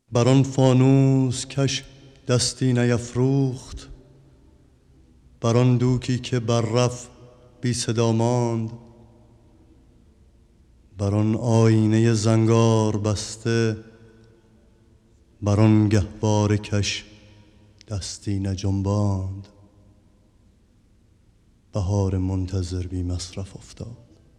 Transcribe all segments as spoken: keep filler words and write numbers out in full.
بر آن فانوس کش دستی نیفروخت، بر آن دوکی که بررفت بی صدا ماند، بر آن آینه زنگار بسته، بر آن گهواره کش دستی نجنباند. بهار منتظر بی مصرف افتاد.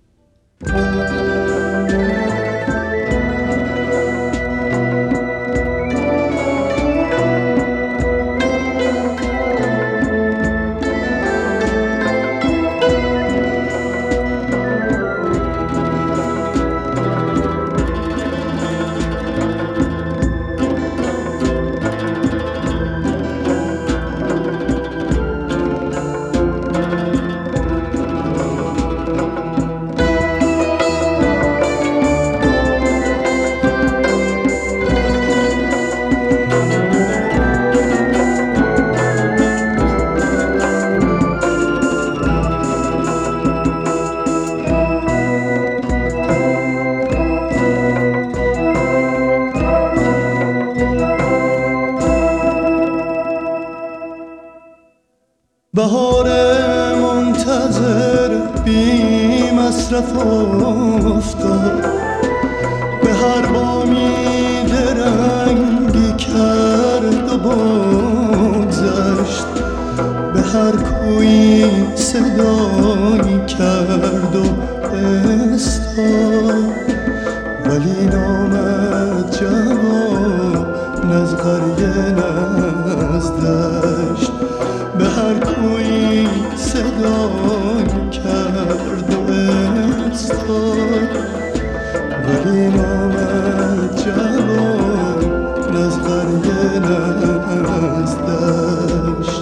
بهار منتظر بی مصرف افتاد، به هر بامی درنگی کرد و بگذشت، به هر کویی صدایی کرد و استاد، ولی نامد جواب نز قریه نز دشت، به هر کویی صدایی کرد و استاد، ولی نامد جواب نز قریه نز دشت.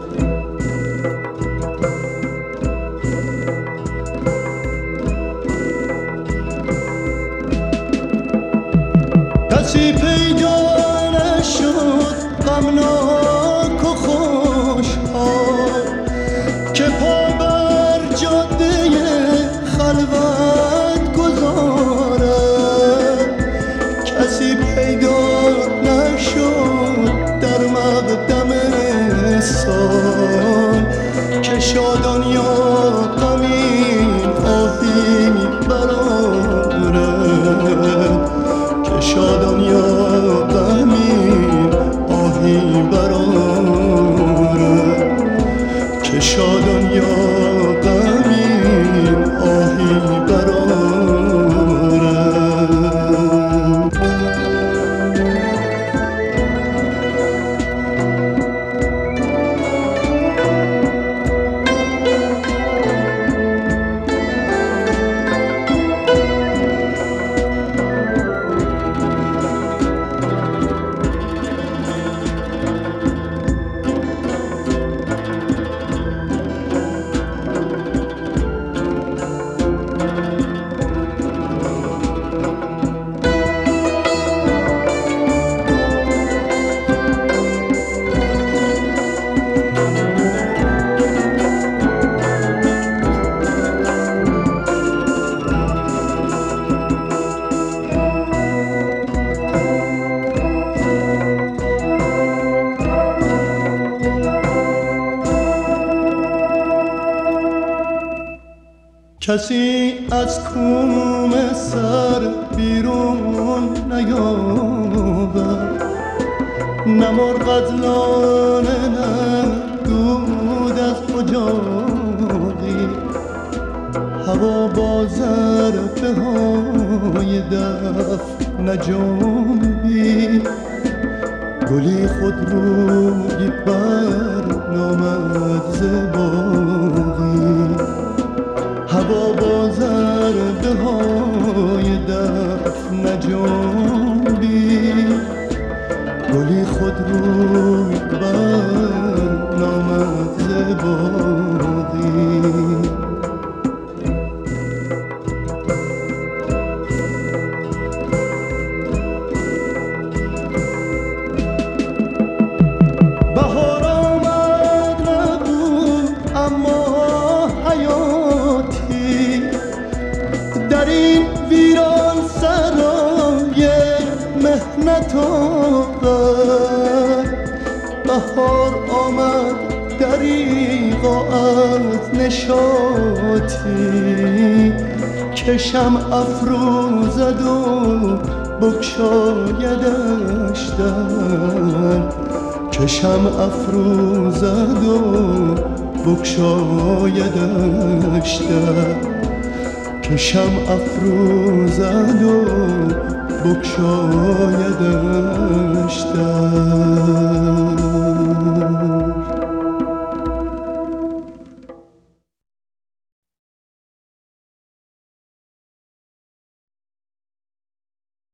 کسی پیدا نشد غمناک و خوشحال که پا بر جاده خلوت گذارد، کسی پیدا نشد در مقدم سال که شادان یا غمین آهی برآورد، که شادان یا غمین آهی برآورد، که شادان یا غمین آهی برآورد. کسی از کوم سر بیرون نیاورد، نه مرغ از لانه نه دود از اجاقی، هوا با ظرفه های دف نجنبی، گلی خود روی بر نامد ز باغی، هوا با ضربه های دف نجنبی، گلی خود روی بر نامد ز باغی. بهار آمد نبود اما حیاتی در این ویران سرای محنت و ساغر بهار آمد دریغا از نشاطی که شمع افروزد و بگشایدش در که شمع افروزد و بگشایدش در که شمع افروزد و بگشایدش در